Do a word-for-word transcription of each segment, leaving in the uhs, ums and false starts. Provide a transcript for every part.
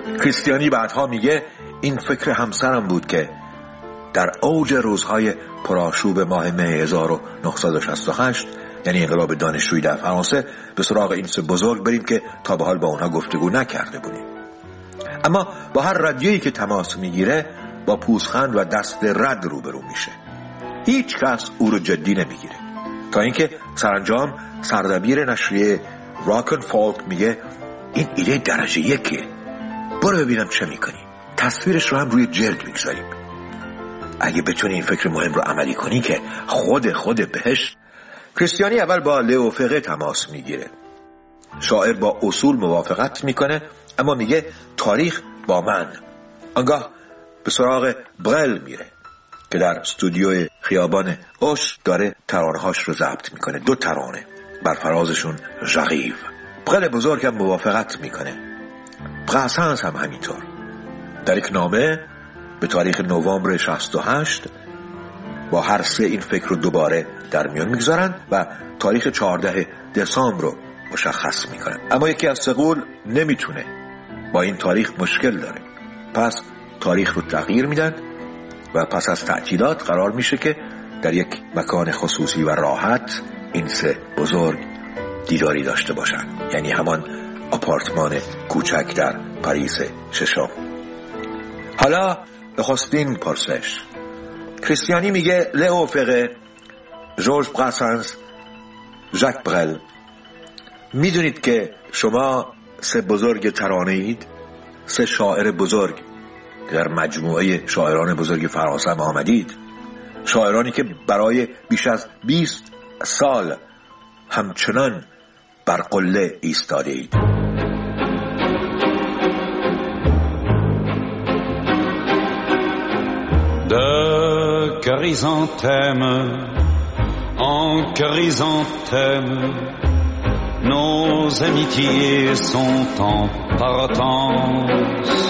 کریستیانی بعدها میگه این فکر همسرم بود که در اوج روزهای پرآشوب ماه مه هزار و نهصد و شصت و هشت، یعنی انقلاب دانشجویی در فرانسه، به سراغ این سه بزرگ بریم که تا به حال با اونها گفتگو نکرده بودیم. اما با هر ردیه‌ای که تماس میگیره با پوزخند و دست رد روبرو میشه. هیچ کس او رو جدی نمیگیره، تا اینکه سرانجام سردبیر نشریه راکن فولک میگه این ایده درجه یکه، برو ببینم چه میکنی، تصویرش رو هم روی جلد میگذاریم. اگه بتونی این فکر مهم رو عملی کنی که خود خود بهش. کریستیانی اول با لئو فقه تماس میگیره. شاعر با اصول موافقت میکنه، اما میگه تاریخ با من. آنگاه به سراغ برل میره که در استودیوی خیابان اوش داره ترانه‌هاش رو ضبط میکنه. دو ترانه، بر فرازشون ژاریو. برل بزرگ هم موافقت میکنه. براسانس هم همینطور. در یک نامه به تاریخ نوامبر شصت و هشت با هر سه این فکر رو دوباره در میان میگذارن و تاریخ چهاردهم دسامبر رو مشخص میکنن. اما یکی از سه قول نمیتونه، با این تاریخ مشکل داره. پس تاریخ رو تغییر میدن و پس از تعطیلات قرار میشه که در یک مکان خصوصی و راحت این سه بزرگ دیداری داشته باشن، یعنی همان آپارتمان کوچک در پاریس ششم. حالا نخستین پرسش. کریستیانی میگه لئو فقه، ژورژ براسانس، ژاک برل، میدونید که شما سه بزرگ ترانه اید، سه شاعر بزرگ در مجموعه شاعران بزرگ فرانسه هم آمدید، شاعرانی که برای بیش از بیست سال همچنان بر قله ایستاده اید. De chrysanthème en chrysanthème, nos amitiés sont en partance.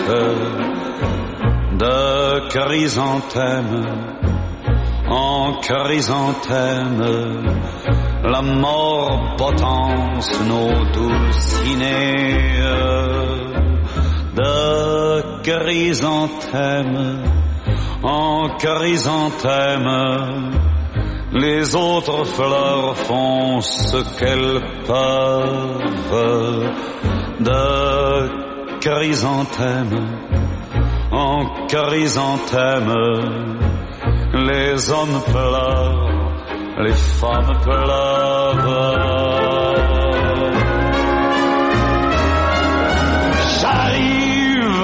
De chrysanthème en chrysanthème, la mort potence nos dulcinées. De chrysanthème en chrysanthème, les autres fleurs font ce qu'elles peuvent. De chrysanthème en chrysanthème, les hommes pleurent, les femmes pleurent. J'arrive,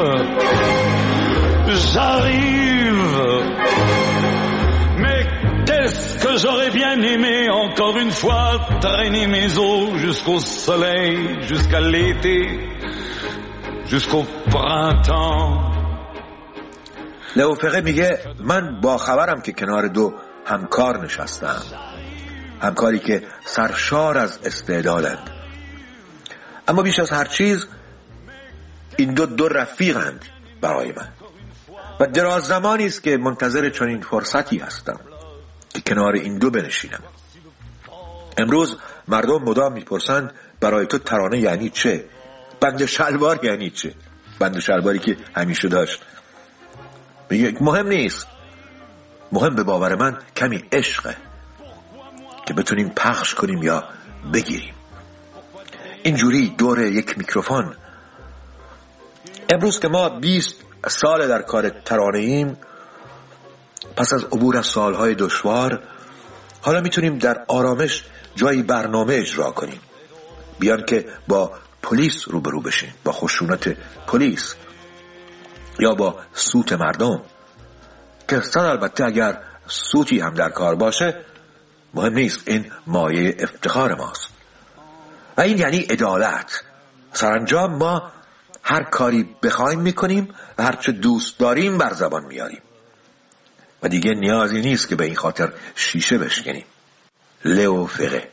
j'arrive, mais qu'est-ce que j'aurais bien aimé encore une fois traîner mes os jusqu'au soleil, jusqu'à l'été, jusqu'au printemps. لئو فقه میگه من با خبرم که کنار دو همکار نشستم، همکاری که سرشار از استعدادند، اما بیش از هر چیز این دو دو رفیقند برای من و دراز زمانی است که منتظر چنین فرصتی هستم که کنار این دو بنشینم. امروز مردم مدام میپرسند برای تو ترانه یعنی چه؟ بند شلوار یعنی چه؟ بند شلواری که همیشه داشت. میگه مهم نیست، مهم به باور من کمی عشقه که بتونیم پخش کنیم یا بگیریم. اینجوری دور یک میکروفون. امروز که ما بیست سال در کار ترانه ایم، پس از عبور از سالهای دشوار، حالا میتونیم در آرامش جایی برنامه اجرا کنیم، بیان که با پلیس روبرو بشیم، با خشونت پلیس یا با سوت مردم، که اصلا البته اگر سوتی هم در کار باشه مهم نیست، این مایه افتخار ماست. و این یعنی عدالت. سرانجام ما هر کاری بخوایم میکنیم و هر چه دوست داریم بر زبان میاریم و دیگه نیازی نیست که به این خاطر شیشه بشکنیم. لئو فقه.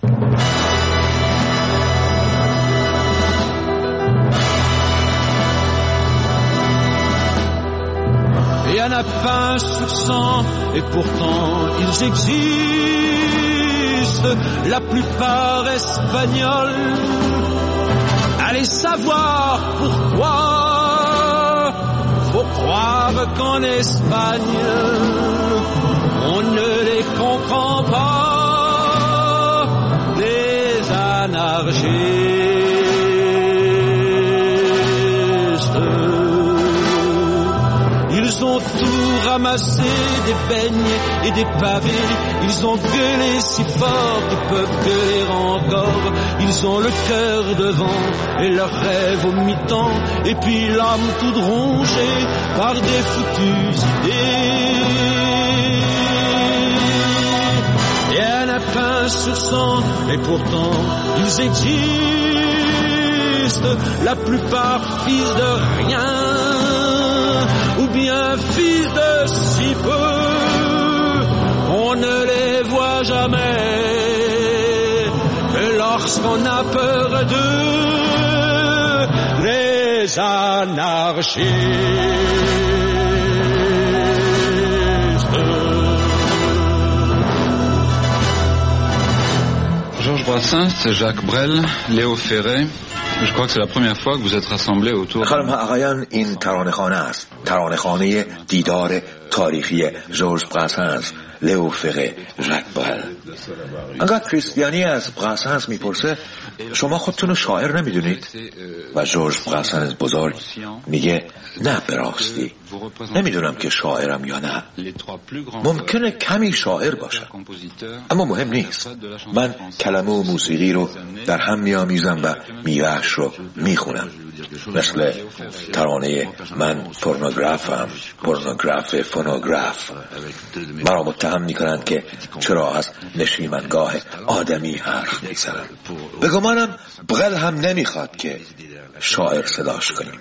Et à n'a pas sur cent, et pourtant ils existent, la plupart espagnols. Allez savoir pourquoi. savent qu'en Espagne, on ne les comprend pas, les anarchistes. Ils ont tout ramassé, des beignes et des pavés. Ils ont gueulé si fort qu'ils peuvent gueuler encore. Ils ont le cœur devant et leurs rêves au mi-temps. Et puis l'âme toute rongée par des foutues idées. Et un lapin sur cent, et pourtant ils existent. La plupart fils de rien, ou bien fils de si peu. On ne les voit jamais, et lorsqu'on a peur d'eux, les anarchistes. Georges Brassens, Jacques Brel, Léo Ferré. Je crois que c'est la première fois que vous êtes rassemblés autour. خانم ها آقایان، این ترانه‌خوانه است. ترانه‌خوانه دیدار تاریخی ژورژ براسنس، لئو فره، ژاک برل. انگار کریستیانی از براسنس میپرسه شما خودتون رو شاعر نمیدونید؟ و ژورژ براسنس بزرگ میگه نه به راستی نمیدونم که شاعرم یا نه. ممکنه کمی شاعر باشم اما مهم نیست. من کلمه و موسیقی رو در هم میآمیزم و میوهش رو میخونم. مثل ترانه من پورنوگرافم، پورنوگراف فونوگراف. مرا متهم میکنند که چرا از نشیمنگاه آدمی حرف میزنم. به گمانم برل هم نمیخواد که شاعر صداش کنیم.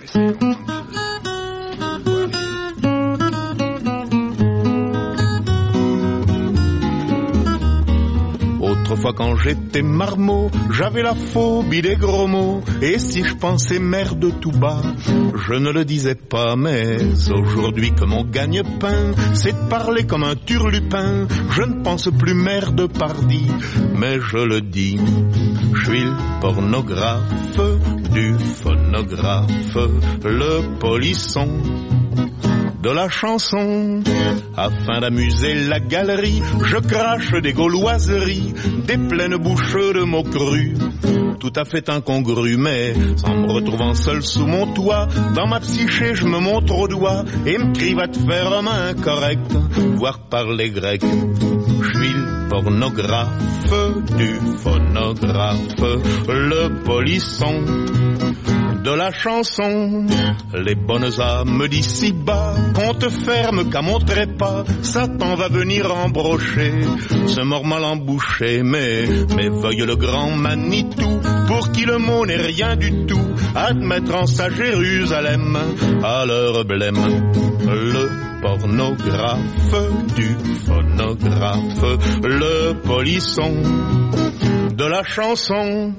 Autrefois quand j'étais marmot, j'avais la phobie des gros mots. Et si je pensais merde tout bas, je ne le disais pas. Mais aujourd'hui que mon gagne-pain, c'est de parler comme un turlupin, je ne pense plus merde pardi, mais je le dis. Je suis le pornographe du phonographe, le polisson de la chanson. Afin d'amuser la galerie, je crache des gauloiseries, des pleines bouches de mots crus, tout à fait incongrus. Mais en me retrouvant seul sous mon toit, dans ma psyché je me montre au doigt et me crie va te faire homme incorrect, voire parler grec. Je suis le pornographe du phonographe, le polisson de la chanson. Les bonnes âmes d'ici-bas, qu'on te ferme qu'à mon trépas, Satan va venir embrocher ce mort mal embouché. Mais, mais veuille le grand Manitou, pour qui le mot n'est rien du tout, admettre en sa Jérusalem à leur blême. Le pornographe du phonographe, le polisson de la chanson.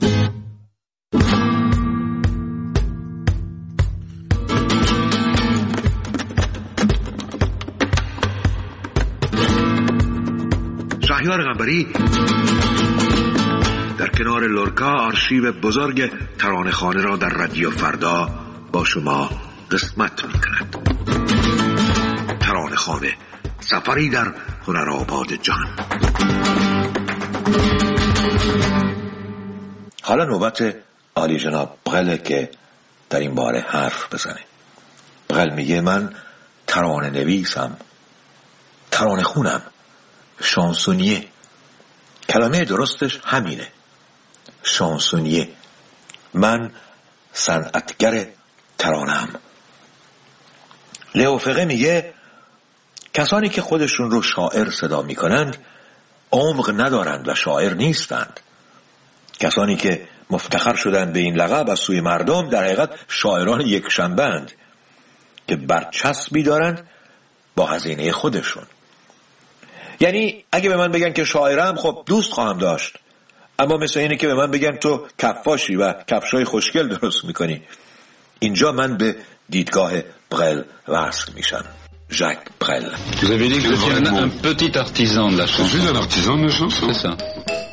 شهریار قنبری در کنار لورکا آرشیو بزرگ ترانه‌خوانه را در رادیو فردا با شما قسمت می‌کند. ترانه‌خوانه، سفری در هنرآباد جهان. حالا نوبت عالی جناب برل که در این باره حرف بزنه. برل میگه من ترانه نویسم، ترانه خونم، شانسونیه. کلمه درستش همینه، شانسونیه. من صنعتگر ترانه‌ام. لئو فقه میگه کسانی که خودشون رو شاعر صدا میکنند عمق ندارند و شاعر نیستند. کسانی که مفتخر شدند به این لقب از سوی مردم در حقیقت شاعران یک شنبه‌اند که برچسبی دارند با هزینه خودشون. یعنی اگه به من بگن که شاعرم، خب دوست خواهم داشت، اما مثل اینه که به من بگن تو کفاشی و کفشای خوشگل درست میکنی. اینجا من به دیدگاه برل وصل میشم. ژاک برل. Vous avez dit que vous étiez un, un petit artisan de la chanson. Je suis un artisan de la chanson. C'est ça.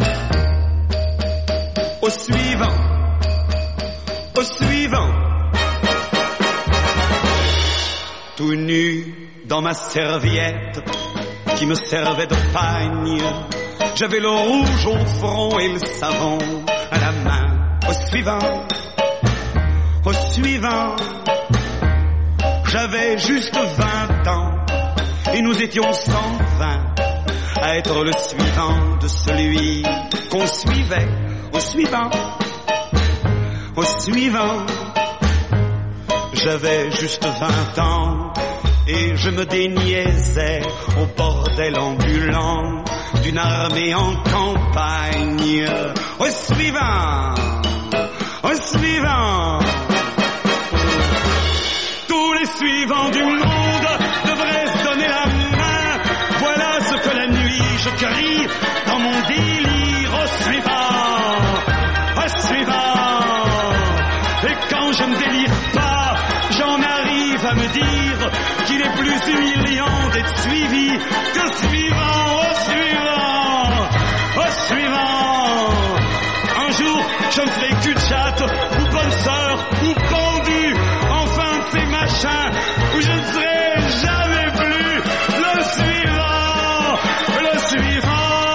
Au suivant, au suivant. tout nu dans ma serviette qui me servait de pagne. J'avais le rouge au front et le savon à la main. Au suivant, au suivant, j'avais juste vingt ans et nous étions cent vingt à être le suivant de celui qu'on suivait. Au suivant, au suivant, j'avais juste vingt ans et je me déniaisais au bordel ambulant d'une armée en campagne. Au suivant, au suivant, tous les suivants du monde devraient se donner la main. Voilà ce que la nuit je crie dans mon délire. Au suivant, au suivant. Et quand je ne délire pas, j'en arrive à me dire qu'il est plus humiliant d'être suivi que suivant. Au suivant, au suivant. Un jour, je me ferai cul-de-jatte, ou bonne sœur, ou pendu, enfin de ces machins où je ne serai jamais plus le suivant, le suivant.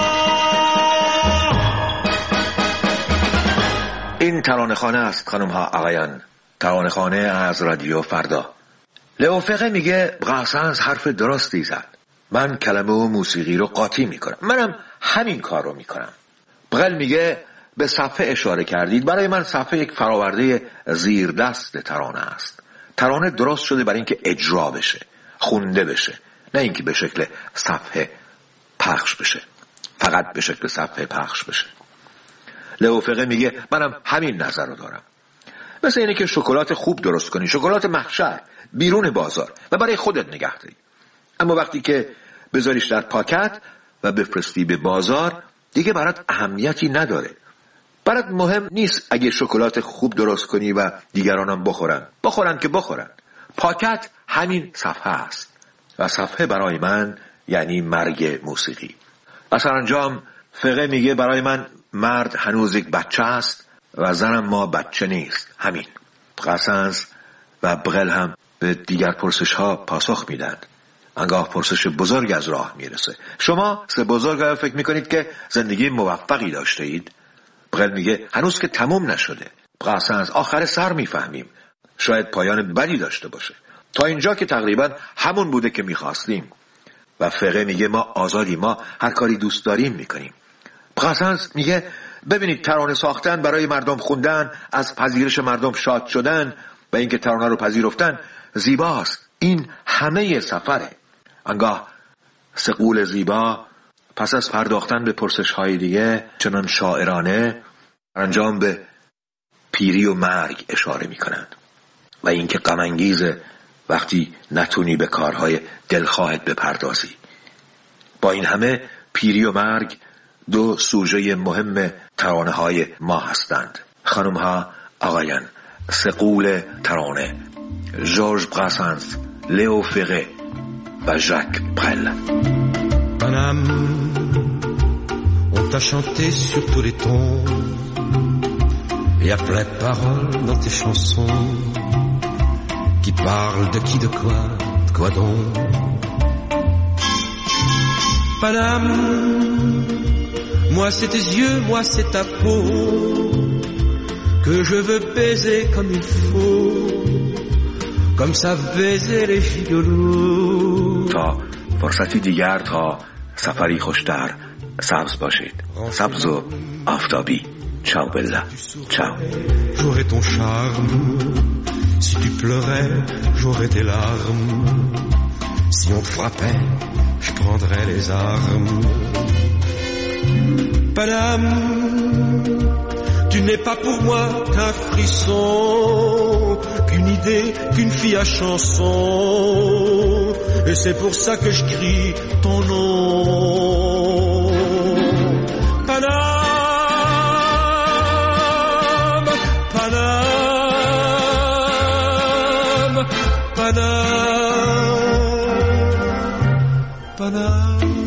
این ترانه خانه است خانم ها آقایان، ترانه خانه از رادیو فردا. لئو فقه میگه براسانس حرف درستی زد. من کلمه و موسیقی رو قاطی میکنم. منم همین کار رو میکنم. بغل میگه به صفحه اشاره کردید. برای من صفحه یک فراورده زیر دست ترانه است. ترانه درست شده برای اینکه اجرا بشه، خونده بشه، نه اینکه به شکل صفحه پخش بشه، فقط به شکل صفحه پخش بشه. لئو فقه میگه منم همین نظر رو دارم. مثل اینه که شکلات خوب درست کنی، شکلات محشر بیرون بازار و برای خودت نگه داری. اما وقتی که بذاریش در پاکت و بفرستی به بازار دیگه برات اهمیتی نداره. برات مهم نیست اگه شکلات خوب درست کنی و دیگرانم بخورن. بخورن که بخورن. پاکت همین صفحه است و صفحه برای من یعنی مرگ موسیقی. و سرانجام فقه میگه برای من مرد هنوز یک بچه است و زنم ما بچه نیست. همین. قسنس و بغل هم به دیگر پرسش ها پاسخ میدن. انگاه پرسش بزرگ از راه میرسه. شما سه بزرگ فکر میکنید که زندگی موفقی داشته اید؟ بغل میگه هنوز که تموم نشده. قسنس آخر سر میفهمیم. شاید پایان بدی داشته باشه. تا اینجا که تقریبا همون بوده که میخواستیم. و فقه میگه ما آزادی، ما هر کاری دوست داریم میکنیم. قسنس میگه ببینید ترانه ساختن، برای مردم خوندن، از پذیرش مردم شاد شدن و اینکه ترانه رو پذیرفتن زیباست. این همه سفره. انگاه سقول زیبا پس از پرداختن به پرسش های دیگه چنان شاعرانه انجام به پیری و مرگ اشاره میکنند و اینکه غم انگیزه وقتی نتونی به کارهای دلخواهت بپردازی. با این همه پیری و مرگ دو سوژه مهم ترانه های ما هستند. خانم ها آقایان، سقول ترانه جورج براسانس، لئو فقه و ژاک برل. Paname, on t'a chanté sur tous les tons, et à plein de paroles dans tes chansons, qui parlent de qui, de quoi, de quoi donc. Paname, moi c'est tes yeux, moi c'est ta peau, que je veux baiser comme il faut, comme ça baiser les gigolos. تا فرصتی دیگر، تا سفری خوشتر، سبز باشید، سبز و آفتابی. Ciao Bella, ciao. J'aurais ton charme, si tu pleurais, j'aurais tes larmes. Si on te frappait, je prendrais les armes. Paname, tu n'es pas pour moi qu'un frisson, qu'une idée, qu'une fille à chanson. Et c'est pour ça que je crie ton nom. Paname, Paname, Paname, Paname.